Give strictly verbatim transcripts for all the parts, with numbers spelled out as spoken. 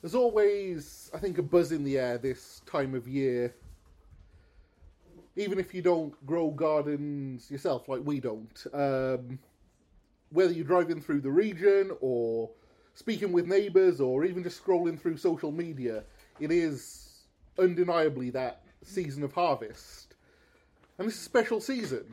There's always, I think, a buzz in the air this time of year. Even if you don't grow gardens yourself, like we don't. Um, whether you're driving through the region, or speaking with neighbours, or even just scrolling through social media, it is undeniably that season of harvest. And it's a special season.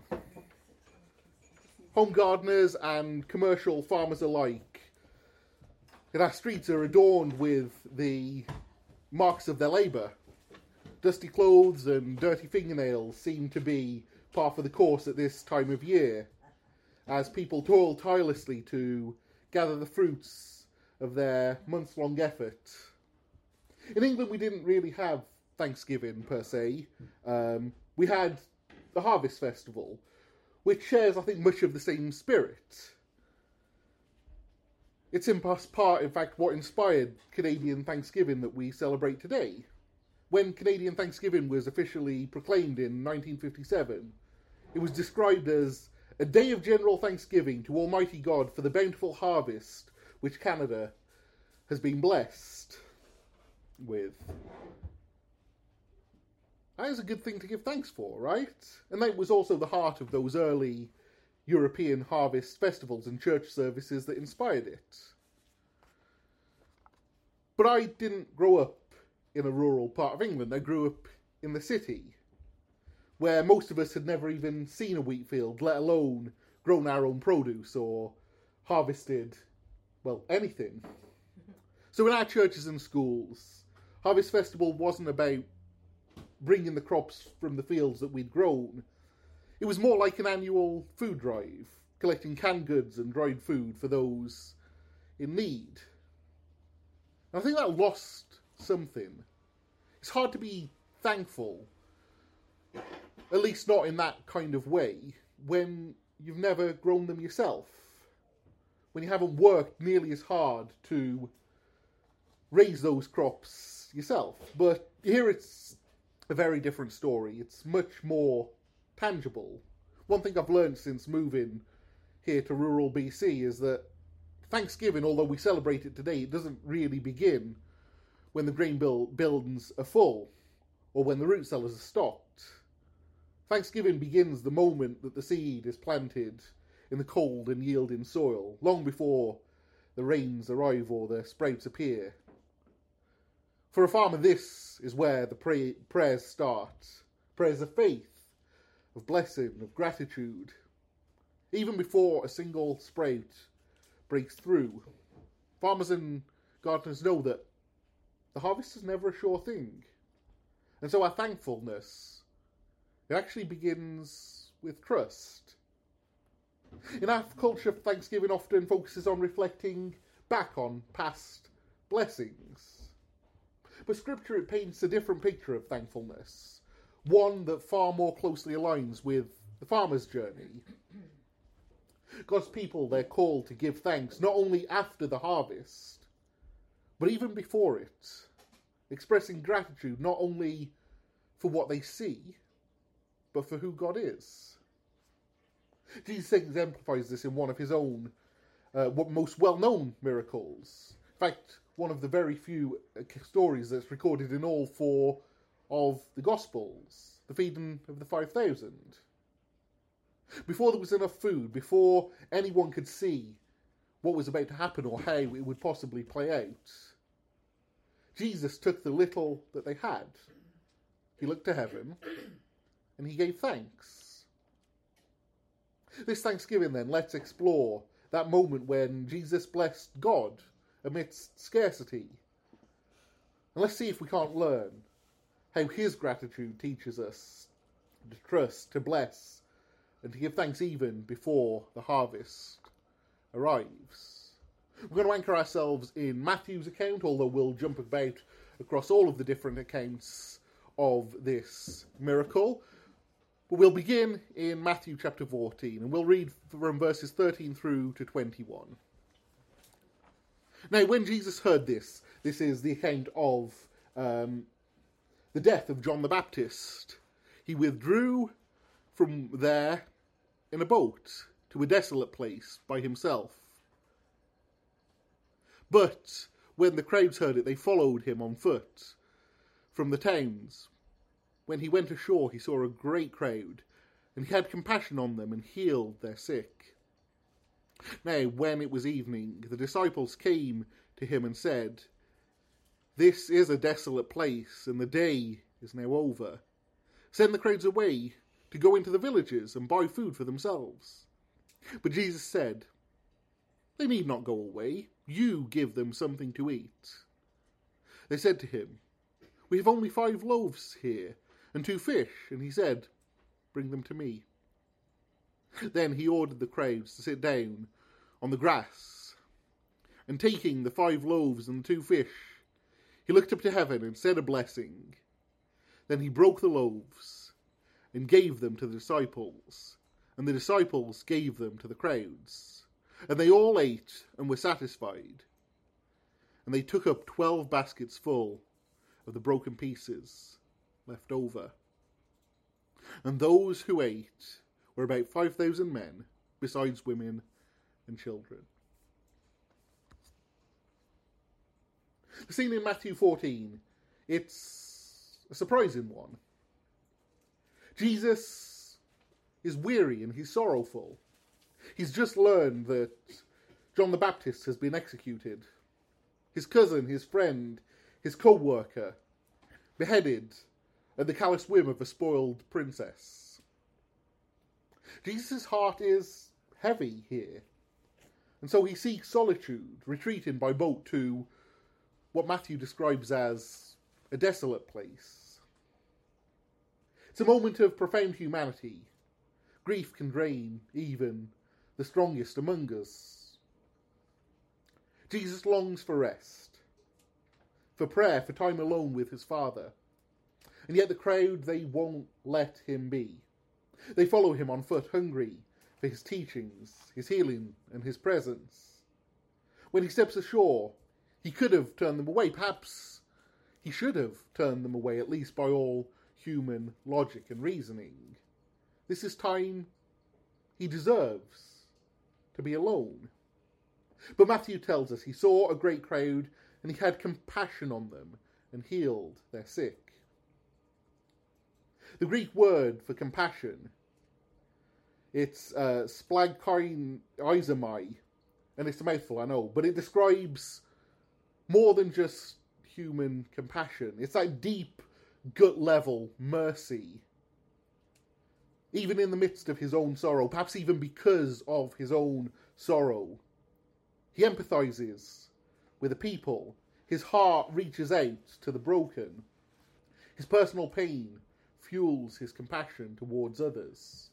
Home gardeners and commercial farmers alike, and our streets are adorned with the marks of their labour. Dusty clothes and dirty fingernails seem to be par for the course at this time of year, as people toil tirelessly to gather the fruits of their months-long effort. In England, we didn't really have Thanksgiving, per se. Um, we had the Harvest Festival, which shares, I think, much of the same spirit. It's in part, in fact, what inspired Canadian Thanksgiving that we celebrate today. When Canadian Thanksgiving was officially proclaimed in nineteen fifty-seven, it was described as a day of general thanksgiving to Almighty God for the bountiful harvest which Canada has been blessed with. That is a good thing to give thanks for, right? And that was also the heart of those early European harvest festivals and church services that inspired it. But I didn't grow up in a rural part of England. I grew up in the city, where most of us had never even seen a wheat field, let alone grown our own produce or harvested, well, anything. So in our churches and schools, Harvest Festival wasn't about bringing the crops from the fields that we'd grown. It was more like an annual food drive, collecting canned goods and dried food for those in need. And I think that lost something. It's hard to be thankful, at least not in that kind of way, when you've never grown them yourself. When you haven't worked nearly as hard to raise those crops yourself. But here it's a very different story. It's much more tangible. One thing I've learned since moving here to rural B C is that Thanksgiving, although we celebrate it today, it doesn't really begin when the grain bill bins are full or when the root cellars are stocked. Thanksgiving begins the moment that the seed is planted in the cold and yielding soil, long before the rains arrive or the sprouts appear. For a farmer, this is where the pray- prayers start. Prayers of faith, of blessing, of gratitude. Even before a single sprout breaks through, farmers and gardeners know that the harvest is never a sure thing. And so our thankfulness, it actually begins with trust. In our culture, Thanksgiving often focuses on reflecting back on past blessings. But Scripture, it paints a different picture of thankfulness. One that far more closely aligns with the farmer's journey. God's people, they're called to give thanks not only after the harvest, but even before it. Expressing gratitude not only for what they see, but for who God is. Jesus exemplifies this in one of his own uh, most well-known miracles. In fact, one of the very few stories that's recorded in all four of the Gospels, the feeding of the five thousand. Before there was enough food, before anyone could see what was about to happen or how it would possibly play out, Jesus took the little that they had. He looked to heaven and he gave thanks. This Thanksgiving then, let's explore that moment when Jesus blessed God amidst scarcity. And let's see if we can't learn how his gratitude teaches us to trust, to bless, and to give thanks even before the harvest arrives. We're going to anchor ourselves in Matthew's account, although we'll jump about across all of the different accounts of this miracle. But we'll begin in Matthew chapter fourteen, and we'll read from verses thirteen through to twenty-one. Now, when Jesus heard this, this is the account of um, the death of John the Baptist, he withdrew from there in a boat to a desolate place by himself. But When the crowds heard it, they followed him on foot from the towns. When he went ashore, he saw a great crowd, and he had compassion on them and healed their sick. Now, when it was evening, the disciples came to him and said, "This is a desolate place, and the day is now over. Send the crowds away to go into the villages and buy food for themselves." But Jesus said, "They need not go away. You give them something to eat." They said to him, "We have only five loaves here and two fish." And he said, "Bring them to me." Then he ordered the crowds to sit down on the grass. And taking the five loaves and the two fish, he looked up to heaven and said a blessing. Then he broke the loaves and gave them to the disciples, and the disciples gave them to the crowds. And they all ate and were satisfied. And they took up twelve baskets full of the broken pieces left over. And those who ate were about five thousand men, besides women and children. The scene in Matthew fourteen, it's a surprising one. Jesus is weary and he's sorrowful. He's just learned that John the Baptist has been executed. His cousin, his friend, his co-worker, beheaded at the callous whim of a spoiled princess. Jesus' heart is heavy here. And so he seeks solitude, retreating by boat to what Matthew describes as a desolate place. It's a moment of profound humanity. Grief can drain even the strongest among us. Jesus longs for rest, for prayer, for time alone with his Father. And yet the crowd, they won't let him be. They follow him on foot, hungry for his teachings, his healing, and his presence. When he steps ashore, he could have turned them away. Perhaps he should have turned them away, at least by all human logic and reasoning. This is time he deserves to be alone. But Matthew tells us he saw a great crowd and he had compassion on them and healed their sick. The Greek word for compassion, it's uh, splagkoin izomai, and it's a mouthful, I know, but it describes more than just human compassion. It's that deep, gut-level mercy. Even in the midst of his own sorrow, perhaps even because of his own sorrow, he empathizes with the people. His heart reaches out to the broken. His personal pain fuels his compassion towards others.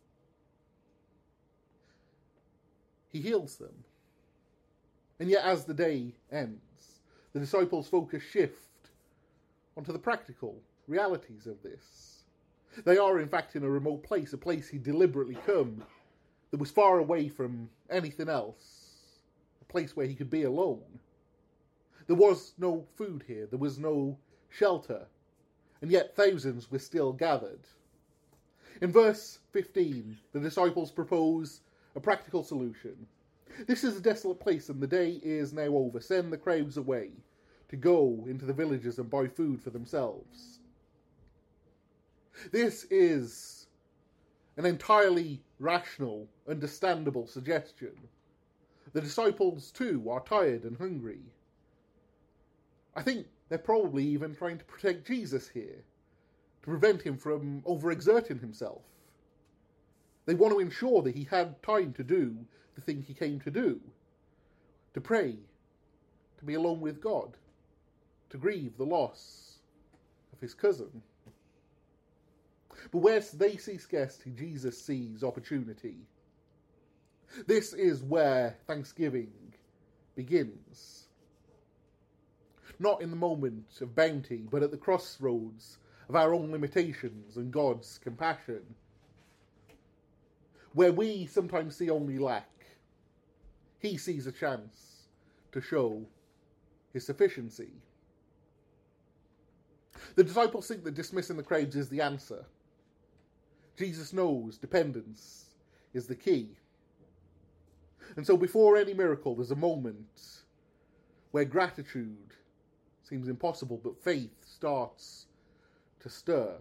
He heals them. And yet as the day ends, the disciples' focus shift onto the practical realities of this. They are in fact in a remote place, a place he'd deliberately come, that was far away from anything else, a place where he could be alone. There was no food here, there was no shelter, and yet thousands were still gathered. In verse fifteen, the disciples propose a practical solution. This is a desolate place and the day is now over. Send the crowds away to go into the villages and buy food for themselves. This is an entirely rational, understandable suggestion. The disciples too are tired and hungry. I think they're probably even trying to protect Jesus here, to prevent him from overexerting himself. They want to ensure that he had time to do the thing he came to do, to pray, to be alone with God, to grieve the loss of his cousin. But where they see scarcity, Jesus sees opportunity. This is where Thanksgiving begins. Not in the moment of bounty, but at the crossroads of our own limitations and God's compassion. Where we sometimes see only lack, he sees a chance to show his sufficiency. The disciples think that dismissing the crowds is the answer. Jesus knows dependence is the key. And so before any miracle, there's a moment where gratitude seems impossible, but faith starts to stir.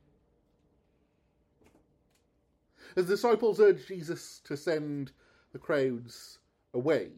As the disciples urge Jesus to send the crowds away,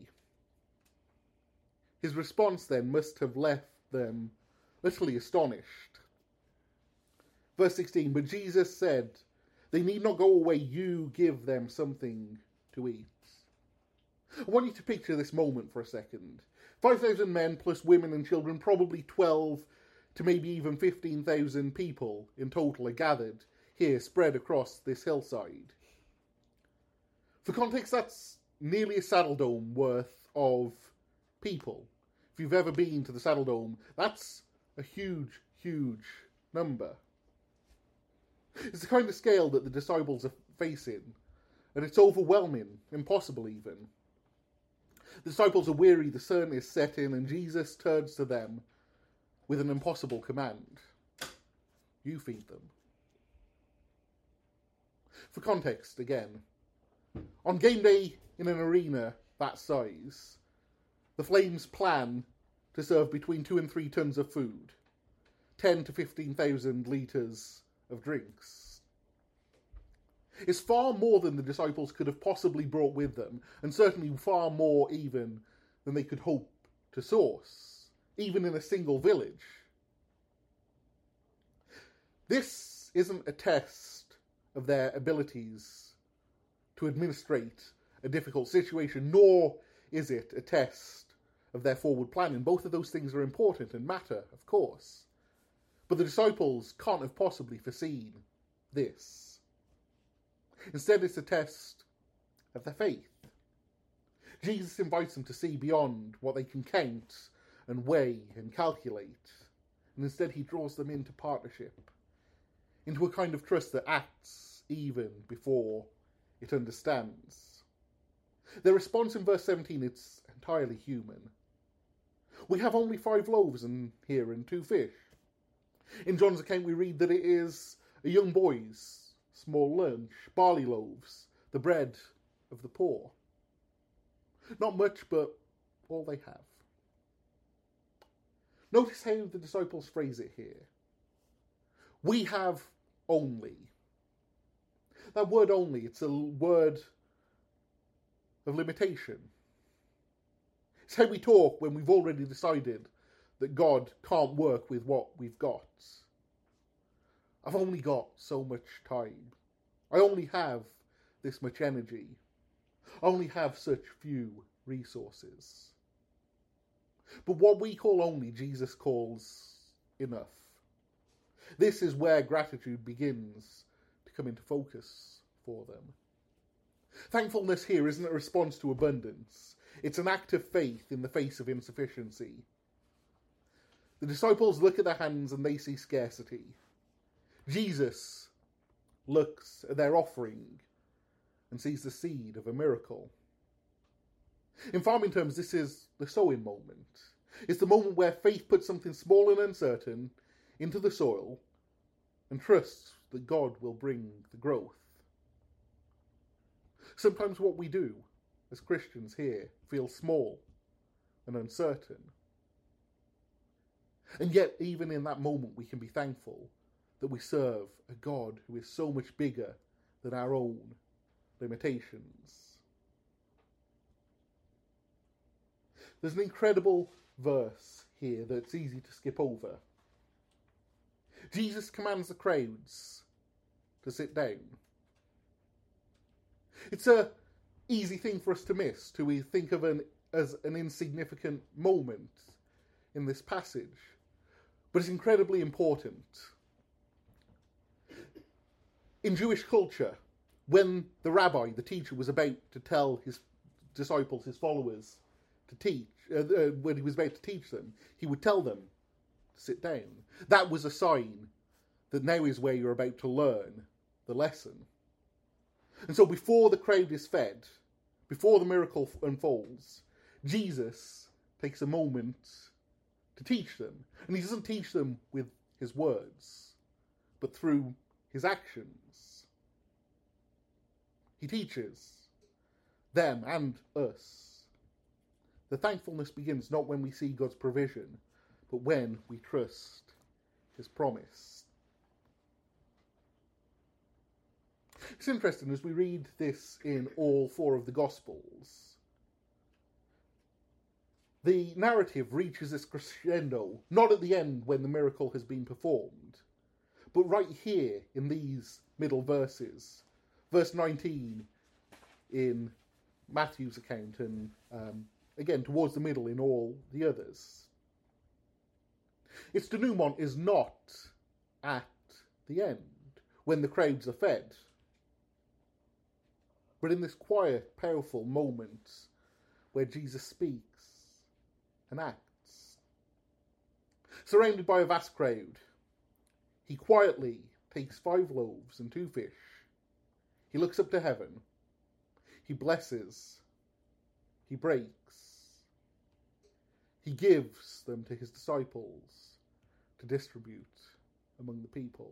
his response then must have left them utterly astonished. Verse sixteen, but Jesus said, they need not go away, you give them something to eat. I want you to picture this moment for a second. five thousand men plus women and children, probably twelve to maybe even fifteen thousand people in total are gathered here, spread across this hillside. For context, that's nearly a Saddle Dome worth of people. If you've ever been to the Saddle Dome, that's a huge, huge number. It's the kind of scale that the disciples are facing, and it's overwhelming, impossible even. The disciples are weary, the sun is setting, and Jesus turns to them with an impossible command. You feed them. For context, again, on game day in an arena that size, the Flames plan to serve between two and three tons of food, ten to fifteen thousand litres of drinks. It's far more than the disciples could have possibly brought with them, and certainly far more even than they could hope to source, even in a single village. This isn't a test of their abilities to administrate a difficult situation, nor is it a test of their forward planning. Both of those things are important and matter, of course. But the disciples can't have possibly foreseen this. Instead, it's a test of their faith. Jesus invites them to see beyond what they can count and weigh and calculate. And instead, he draws them into partnership, into a kind of trust that acts even before it understands. Their response in verse seventeen, it's entirely human. We have only five loaves and here and two fish. In John's account, we read that it is a young boy's small lunch, barley loaves, the bread of the poor. Not much, but all they have. Notice how the disciples phrase it here. We have only. That word only, it's a word of limitation. It's how we talk when we've already decided that God can't work with what we've got. I've only got so much time. I only have this much energy. I only have such few resources. But what we call only, Jesus calls enough. This is where gratitude begins to come into focus for them. Thankfulness here isn't a response to abundance. It's an act of faith in the face of insufficiency. The disciples look at their hands and they see scarcity. Jesus looks at their offering and sees the seed of a miracle. In farming terms, this is the sowing moment. It's the moment where faith puts something small and uncertain into the soil and trusts that God will bring the growth. Sometimes what we do as Christians here feels small and uncertain. And yet, even in that moment, we can be thankful that we serve a God who is so much bigger than our own limitations. There's an incredible verse here that's easy to skip over. Jesus commands the crowds to sit down. It's a easy thing for us to miss, to we think of an as an insignificant moment in this passage, but it's incredibly important. In Jewish culture, when the rabbi, the teacher, was about to tell his disciples, his followers, to teach, uh, uh, when he was about to teach them, he would tell them to sit down. That was a sign that now is where you're about to learn the lesson. And so before the crowd is fed, before the miracle unfolds, Jesus takes a moment to teach them. And he doesn't teach them with his words, but through his actions. He teaches them and us The thankfulness begins not when we see God's provision, but when we trust his promise. It's interesting as we read this in all four of the Gospels. The narrative reaches its crescendo, not at the end when the miracle has been performed, but right here in these middle verses. Verse nineteen in Matthew's account, and um, again towards the middle in all the others. Its denouement is not at the end, when the crowds are fed, but in this quiet, powerful moment where Jesus speaks and acts. Surrounded by a vast crowd, he quietly takes five loaves and two fish. He looks up to heaven. He blesses. He breaks. He gives them to his disciples to distribute among the people.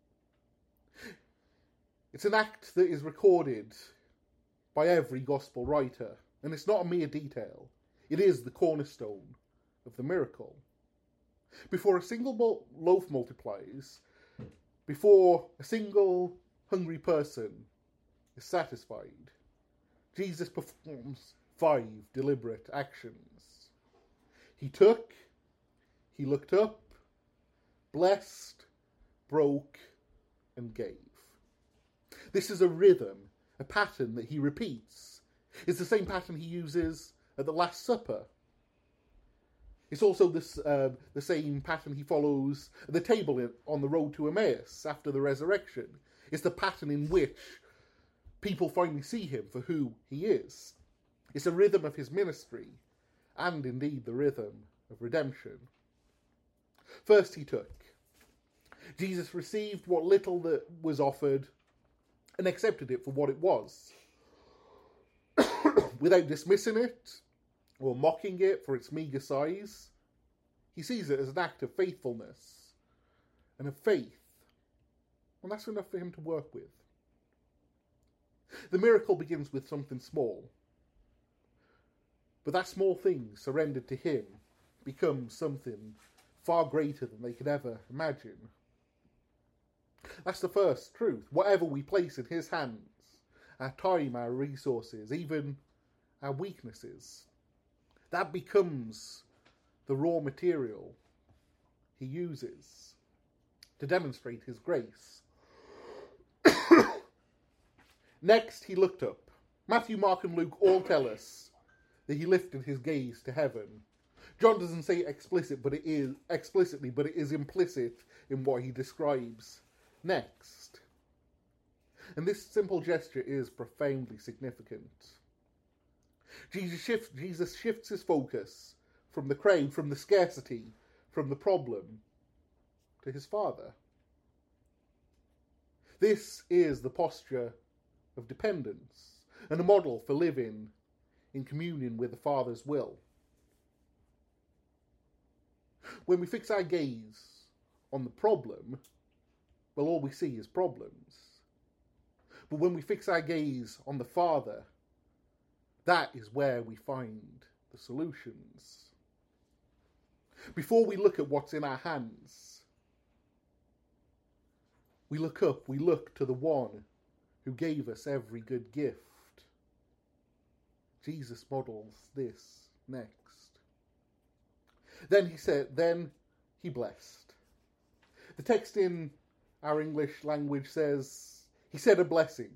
It's an act that is recorded by every gospel writer, and it's not a mere detail. It is the cornerstone of the miracle. Before a single loaf multiplies, before a single hungry person is satisfied, Jesus performs five deliberate actions. He took, he looked up, blessed, broke, and gave. This is a rhythm, a pattern that he repeats. It's the same pattern he uses at the Last Supper. It's also this, uh, the same pattern he follows at the table in, on the road to Emmaus after the resurrection. It's the pattern in which people finally see him for who he is. It's a rhythm of his ministry, and indeed the rhythm of redemption. First he took. Jesus received what little that was offered and accepted it for what it was, without dismissing it or mocking it for its meagre size. He sees it as an act of faithfulness and of faith, and that's enough for him to work with. The miracle begins with something small, but that small thing surrendered to him becomes something far greater than they could ever imagine. That's the first truth. Whatever we place in his hands, our time, our resources, even our weaknesses, that becomes the raw material he uses to demonstrate his grace. Next, he looked up. Matthew, Mark, and Luke all tell us that he lifted his gaze to heaven. John doesn't say it explicit, but it is explicitly, but it is implicit in what he describes next. And this simple gesture is profoundly significant. Jesus shifts, Jesus shifts his focus from the crowd, from the scarcity, from the problem, to his Father. This is the posture of dependence, and a model for living in communion with the Father's will. When we fix our gaze on the problem, well, all we see is problems. But when we fix our gaze on the Father, that is where we find the solutions. Before we look at what's in our hands, we look up, we look to the one who gave us every good gift. Jesus models this next. Then he said, then he blessed. The text in our English language says, he said a blessing.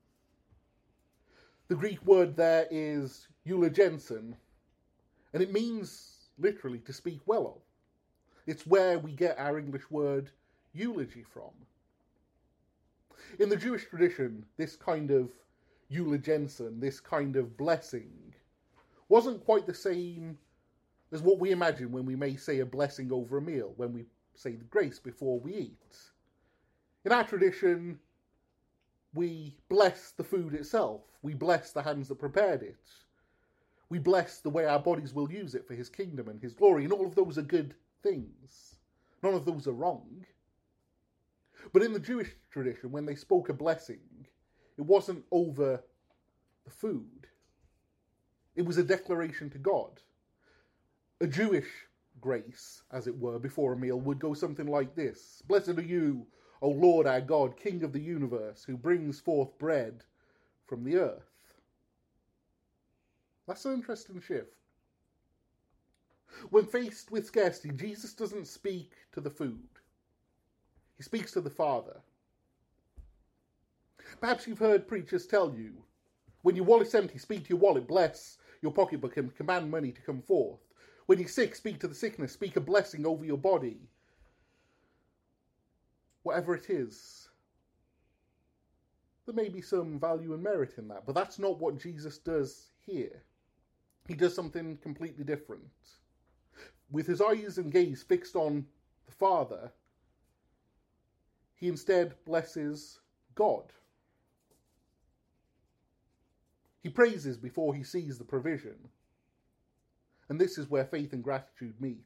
The Greek word there is eulogenson, and it means literally to speak well of. It's where we get our English word eulogy from. In the Jewish tradition, this kind of eulogenson, this kind of blessing, wasn't quite the same as what we imagine when we may say a blessing over a meal, when we say the grace before we eat. In our tradition, we bless the food itself. We bless the hands that prepared it. We bless the way our bodies will use it for his kingdom and his glory, and all of those are good things. None of those are wrong. But in the Jewish tradition, when they spoke a blessing, it wasn't over the food. It was a declaration to God. A Jewish grace, as it were, before a meal would go something like this. Blessed are you, O Lord our God, King of the universe, who brings forth bread from the earth. That's an interesting shift. When faced with scarcity, Jesus doesn't speak to the food. He speaks to the Father. Perhaps you've heard preachers tell you, when your wallet's empty, speak to your wallet, bless your pocketbook and command money to come forth. When you're sick, speak to the sickness, speak a blessing over your body. Whatever it is, there may be some value and merit in that, but that's not what Jesus does here. He does something completely different. With his eyes and gaze fixed on the Father, he instead blesses God. He praises before he sees the provision. And this is where faith and gratitude meet.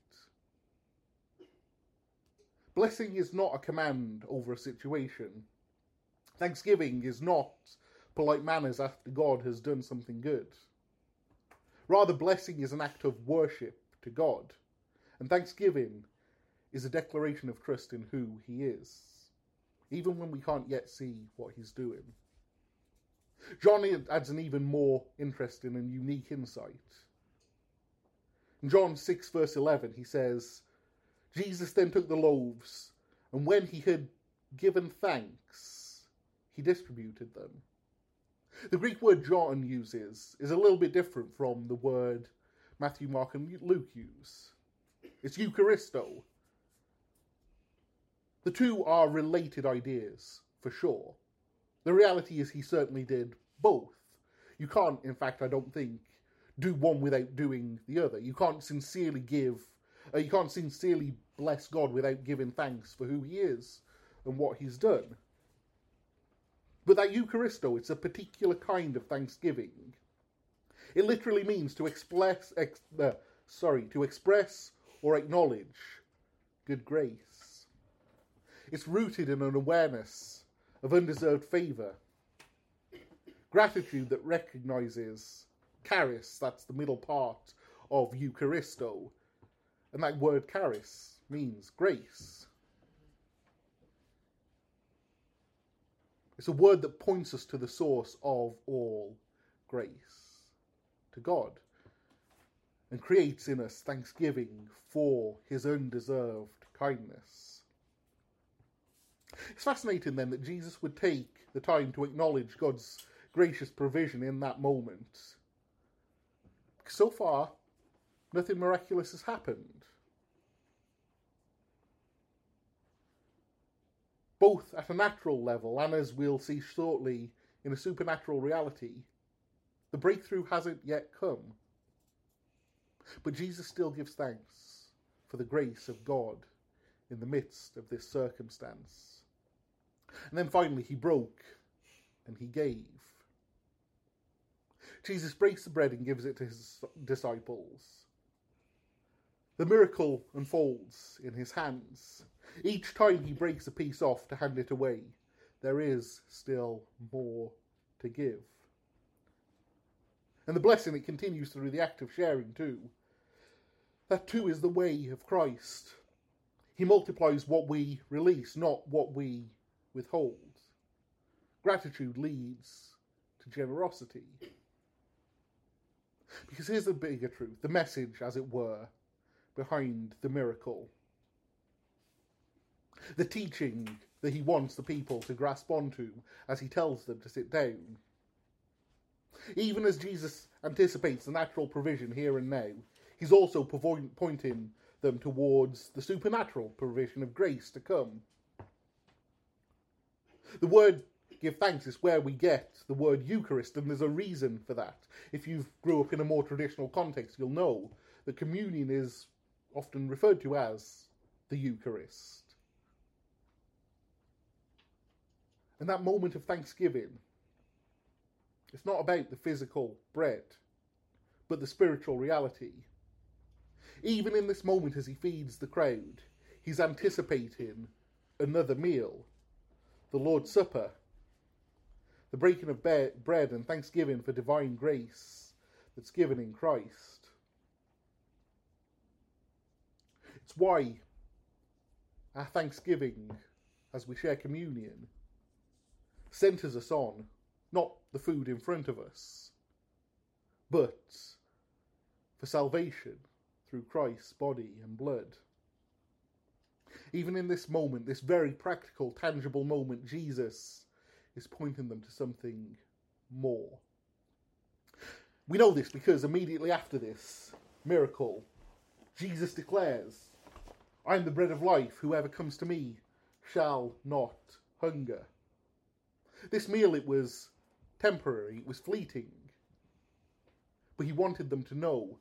Blessing is not a command over a situation. Thanksgiving is not polite manners after God has done something good. Rather, blessing is an act of worship to God. And thanksgiving is a declaration of trust in who he is, even when we can't yet see what he's doing. John adds an even more interesting and unique insight. In John six verse eleven, he says, Jesus then took the loaves, and when he had given thanks, he distributed them. The Greek word John uses is a little bit different from the word Matthew, Mark, and Luke use. It's Eucharisto. The two are related ideas, for sure. The reality is he certainly did both. You can't, in fact, I don't think, do one without doing the other. You can't sincerely give, uh, you can't sincerely bless God without giving thanks for who he is and what he's done. But that Eucharisto, it's a particular kind of thanksgiving. It literally means to express, ex, uh, sorry, to express or acknowledge good grace. It's rooted in an awareness of undeserved favour. Gratitude that recognises charis, that's the middle part of Eucharisto. And that word charis means grace. It's a word that points us to the source of all grace, to God, and creates in us thanksgiving for his undeserved kindness. It's fascinating then that Jesus would take the time to acknowledge God's gracious provision in that moment. Because so far, nothing miraculous has happened. Both at a natural level and, as we'll see shortly, in a supernatural reality, the breakthrough hasn't yet come. But Jesus still gives thanks for the grace of God in the midst of this circumstance. And then finally he broke and he gave. Jesus breaks the bread and gives it to his disciples. The miracle unfolds in his hands. Each time he breaks a piece off to hand it away, there is still more to give. And the blessing, it continues through the act of sharing too. That too is the way of Christ. He multiplies what we release, not what we withhold. Gratitude leads to generosity. Because here's the bigger truth, the message, as it were, behind the miracle. The teaching that he wants the people to grasp onto as he tells them to sit down. Even as Jesus anticipates the natural provision here and now, he's also pointing them towards the supernatural provision of grace to come. The word give thanks is where we get the word Eucharist, and there's a reason for that. If you've grew up in a more traditional context, you'll know that communion is often referred to as the Eucharist. And that moment of thanksgiving, it's not about the physical bread, but the spiritual reality. Even in this moment as he feeds the crowd, he's anticipating another meal, the Lord's Supper, the breaking of bread and thanksgiving for divine grace that's given in Christ. It's why our thanksgiving, as we share communion, centres us on not the food in front of us, but for salvation through Christ's body and blood. Even in this moment, this very practical, tangible moment, Jesus is pointing them to something more. We know this because immediately after this miracle, Jesus declares, "I am the bread of life. Whoever comes to me shall not hunger." This meal, it was temporary, it was fleeting. But he wanted them to know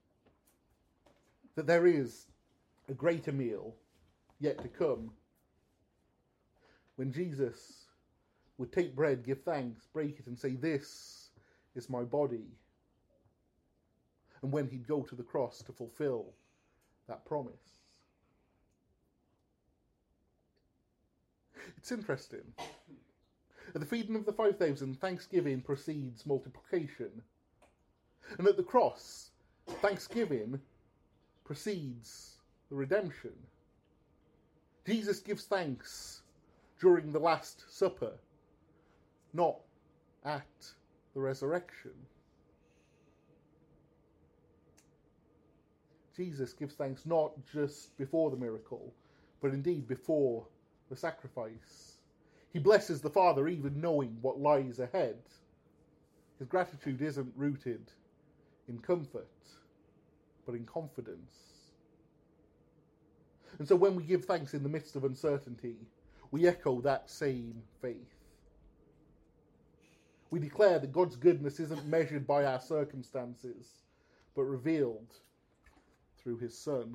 that there is a greater meal yet to come. When Jesus would take bread, give thanks, break it and say, "This is my body." And when he'd go to the cross to fulfill that promise. It's interesting. At the feeding of the five thousand, thanksgiving precedes multiplication. And at the cross, thanksgiving precedes the redemption. Jesus gives thanks during the Last Supper, not at the resurrection. Jesus gives thanks not just before the miracle, but indeed before the sacrifice. He blesses the Father even knowing what lies ahead. His gratitude isn't rooted in comfort, but in confidence. And so when we give thanks in the midst of uncertainty, we echo that same faith. We declare that God's goodness isn't measured by our circumstances, but revealed through his Son.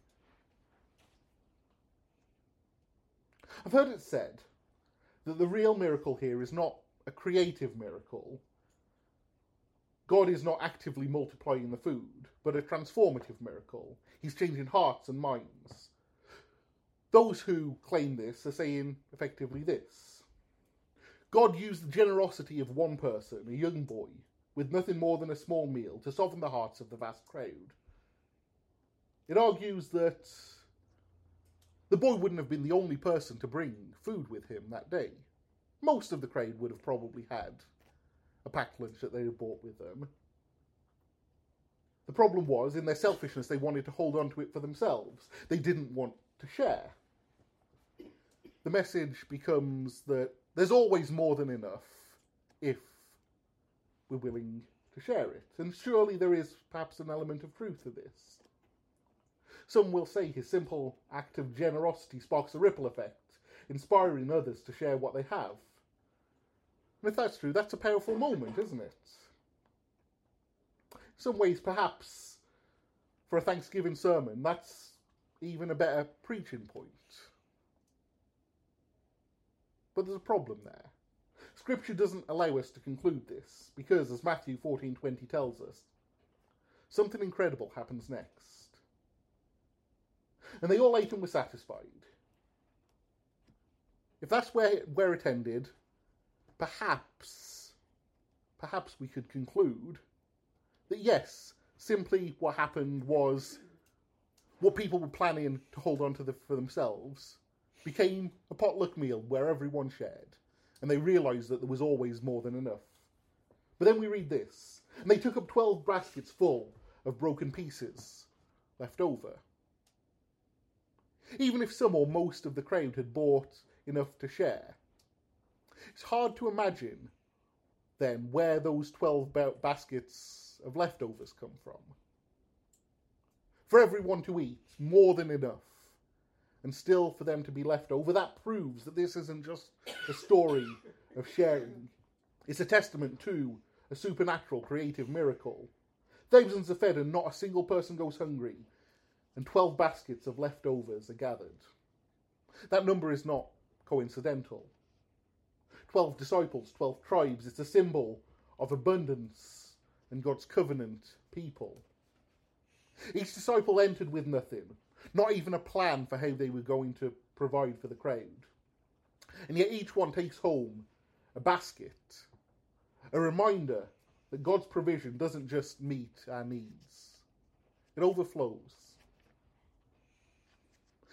I've heard it said that the real miracle here is not a creative miracle. God is not actively multiplying the food, but a transformative miracle. He's changing hearts and minds. Those who claim this are saying effectively this: God used the generosity of one person, a young boy, with nothing more than a small meal, to soften the hearts of the vast crowd. It argues that the boy wouldn't have been the only person to bring food with him that day. Most of the crowd would have probably had a packed lunch that they had brought with them. The problem was, in their selfishness, they wanted to hold on to it for themselves. They didn't want to share. The message becomes that there's always more than enough if we're willing to share it. And surely there is perhaps an element of truth to this. Some will say his simple act of generosity sparks a ripple effect, inspiring others to share what they have. And if that's true, that's a powerful moment, isn't it? In some ways, perhaps, for a Thanksgiving sermon, that's even a better preaching point. But there's a problem there. Scripture doesn't allow us to conclude this, because, as Matthew fourteen twenty tells us, something incredible happens next. And they all ate and were satisfied. If that's where, where it ended, perhaps, perhaps we could conclude that yes, simply what happened was what people were planning to hold on to the, for themselves became a potluck meal where everyone shared, and they realised that there was always more than enough. But then we read this, and they took up twelve baskets full of broken pieces left over. Even if some or most of the crowd had bought enough to share, it's hard to imagine then where those twelve baskets of leftovers come from. For everyone to eat, more than enough, and still for them to be left over, that proves that this isn't just a story of sharing. It's a testament to a supernatural creative miracle. Thousands are fed and not a single person goes hungry, and twelve baskets of leftovers are gathered. That number is not coincidental. Twelve disciples, twelve tribes, it's a symbol of abundance and God's covenant people. Each disciple entered with nothing, not even a plan for how they were going to provide for the crowd. And yet each one takes home a basket, a reminder that God's provision doesn't just meet our needs. It overflows.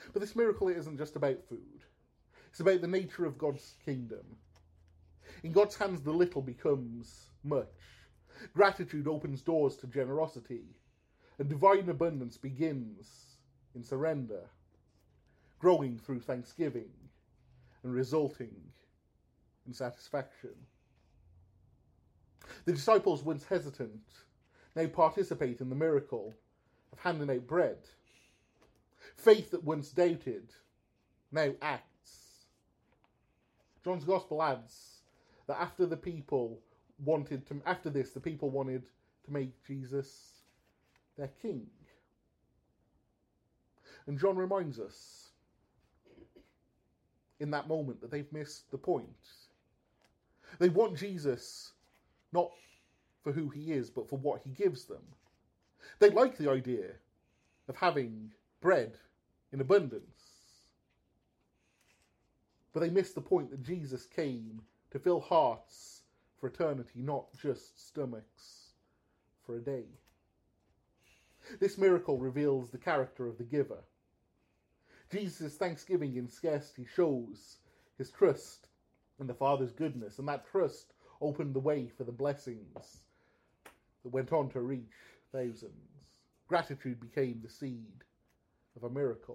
But this miracle isn't just about food. It's about the nature of God's kingdom. In God's hands, the little becomes much. Gratitude opens doors to generosity, and divine abundance begins in surrender, growing through thanksgiving and resulting in satisfaction. The disciples, once hesitant, now participate in the miracle of handing out bread. Faith that once doubted now acts. John's Gospel adds that after the people wanted to, after this, the people wanted to make Jesus their king. And John reminds us in that moment that they've missed the point. They want Jesus not for who he is, but for what he gives them. They like the idea of having bread in abundance. But they miss the point that Jesus came to fill hearts for eternity, not just stomachs for a day. This miracle reveals the character of the giver. Jesus' thanksgiving in scarcity shows his trust in the Father's goodness, and that trust opened the way for the blessings that went on to reach thousands. Gratitude became the seed of a miracle.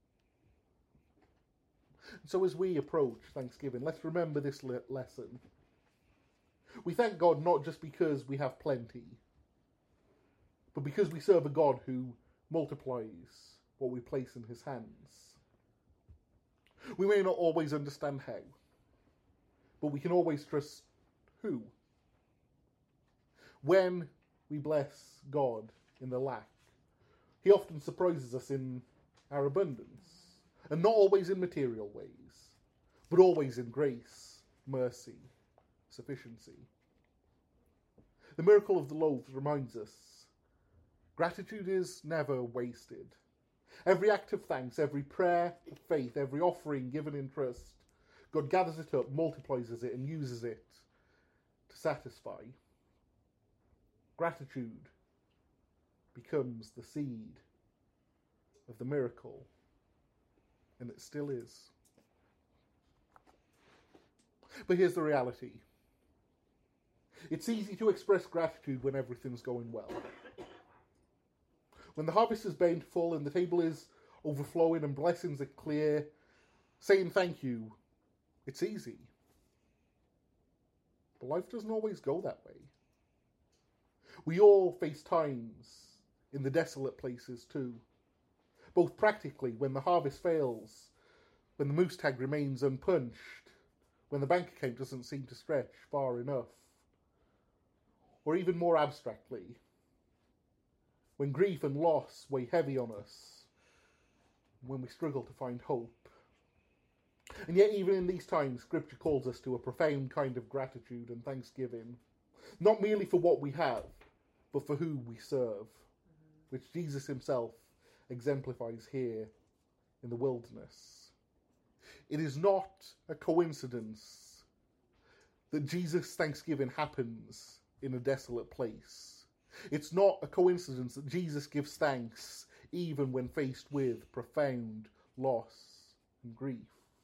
And so as we approach Thanksgiving, let's remember this le- lesson. We thank God not just because we have plenty, but because we serve a God who multiplies what we place in his hands. We may not always understand how, but we can always trust who. When we bless God in the lack, he often surprises us in our abundance, and not always in material ways, but always in grace, mercy, sufficiency. The miracle of the loaves reminds us gratitude is never wasted. Every act of thanks, every prayer of faith, every offering given in trust, God gathers it up, multiplies it, and uses it to satisfy. Gratitude becomes the seed of the miracle, and it still is. But here's the reality. It's easy to express gratitude when everything's going well. When the harvest is bountiful and the table is overflowing and blessings are clear, saying thank you, it's easy. But life doesn't always go that way. We all face times in the desolate places too. Both practically, when the harvest fails, when the moose tag remains unpunched, when the bank account doesn't seem to stretch far enough, or even more abstractly, when grief and loss weigh heavy on us, when we struggle to find hope. And yet even in these times, Scripture calls us to a profound kind of gratitude and thanksgiving, not merely for what we have, but for who we serve, which Jesus himself exemplifies here in the wilderness. It is not a coincidence that Jesus' thanksgiving happens in a desolate place. It's not a coincidence that Jesus gives thanks even when faced with profound loss and grief.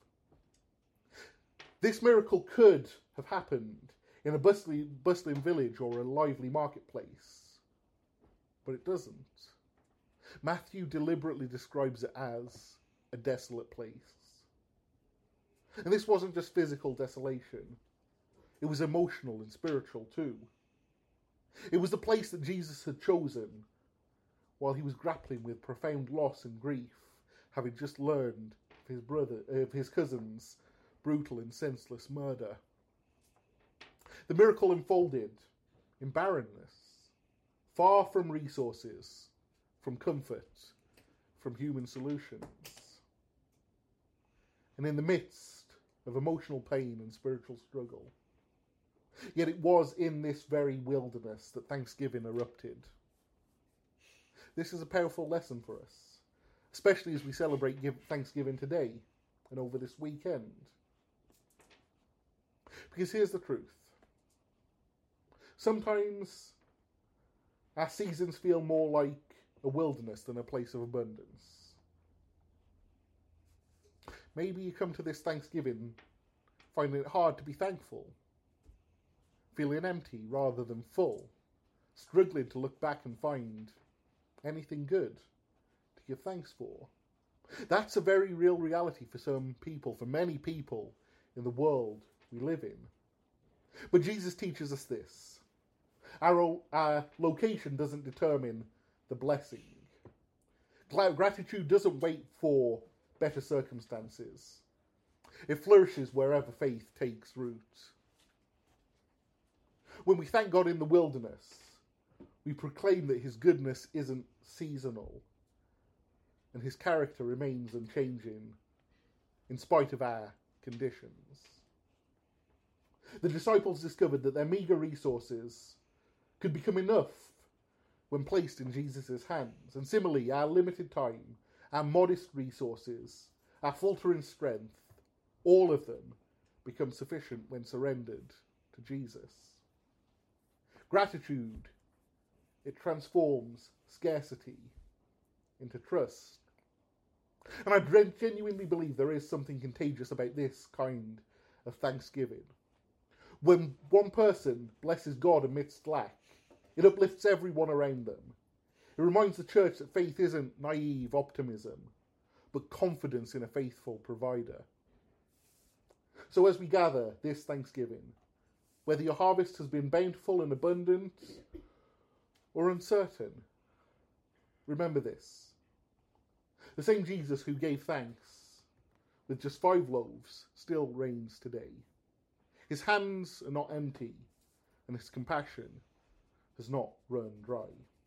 This miracle could have happened in a bustling, bustling village or a lively marketplace, but it doesn't. Matthew deliberately describes it as a desolate place. And this wasn't just physical desolation. It was emotional and spiritual too. It was the place that Jesus had chosen while he was grappling with profound loss and grief, having just learned of his brother, of his cousin's brutal and senseless murder. The miracle unfolded in barrenness, far from resources, from comfort, from human solutions. And in the midst of emotional pain and spiritual struggle. Yet it was in this very wilderness that Thanksgiving erupted. This is a powerful lesson for us, especially as we celebrate Thanksgiving today and over this weekend. Because here's the truth. Sometimes our seasons feel more like a wilderness than a place of abundance. Maybe you come to this Thanksgiving finding it hard to be thankful, feeling empty rather than full, struggling to look back and find anything good to give thanks for. That's a very real reality for some people, for many people in the world we live in. But Jesus teaches us this. Our, our location doesn't determine the blessing. Gratitude doesn't wait for better circumstances. It flourishes wherever faith takes root. When we thank God in the wilderness, we proclaim that his goodness isn't seasonal and his character remains unchanging in spite of our conditions. The disciples discovered that their meagre resources could become enough when placed in Jesus' hands. And similarly, our limited time, our modest resources, our faltering strength, all of them become sufficient when surrendered to Jesus. Gratitude, it transforms scarcity into trust. And I genuinely believe there is something contagious about this kind of thanksgiving. When one person blesses God amidst lack, it uplifts everyone around them. It reminds the church that faith isn't naive optimism, but confidence in a faithful provider. So as we gather this Thanksgiving, whether your harvest has been bountiful and abundant or uncertain, remember this. The same Jesus who gave thanks with just five loaves still reigns today. His hands are not empty, and his compassion has not run dry.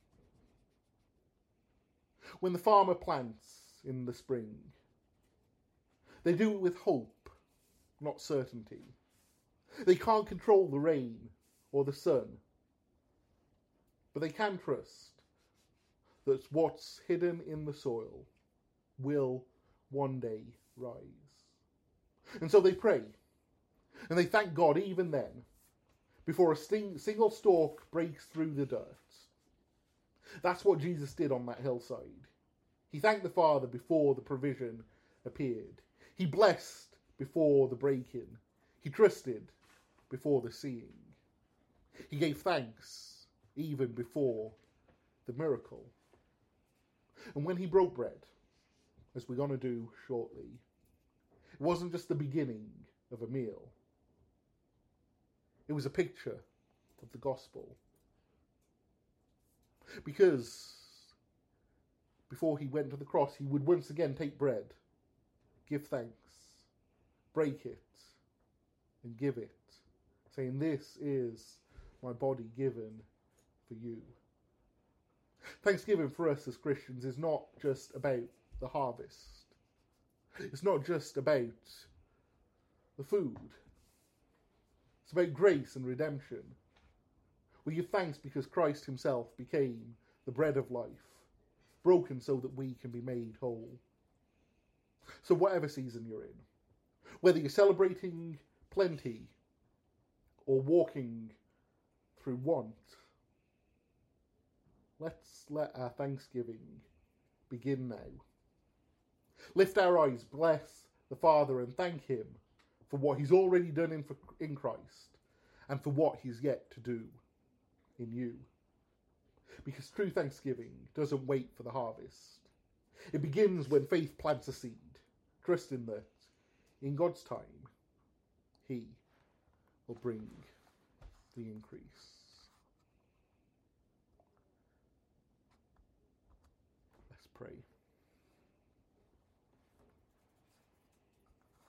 When the farmer plants in the spring, they do it with hope, not certainty. They can't control the rain or the sun, but they can trust that what's hidden in the soil will one day rise. And so they pray, and they thank God even then, before a sting, single stalk breaks through the dirt. That's what Jesus did on that hillside. He thanked the Father before the provision appeared. He blessed before the breaking. He trusted before the seeing. He gave thanks even before the miracle. And when he broke bread, as we're going to do shortly, it wasn't just the beginning of a meal. It was a picture of the gospel. Because before he went to the cross, he would once again take bread, give thanks, break it, and give it, saying, "This is my body given for you." Thanksgiving for us as Christians is not just about the harvest. It's not just about the food. It's about grace and redemption. We give thanks because Christ himself became the bread of life, broken so that we can be made whole. So whatever season you're in, whether you're celebrating plenty or walking through want, let's let our thanksgiving begin now. Lift our eyes, bless the Father, and thank him for what he's already done in, for, in Christ and for what he's yet to do in you. Because true thanksgiving doesn't wait for the harvest. It begins when faith plants a seed, trusting that in God's time, he will bring the increase. Let's pray.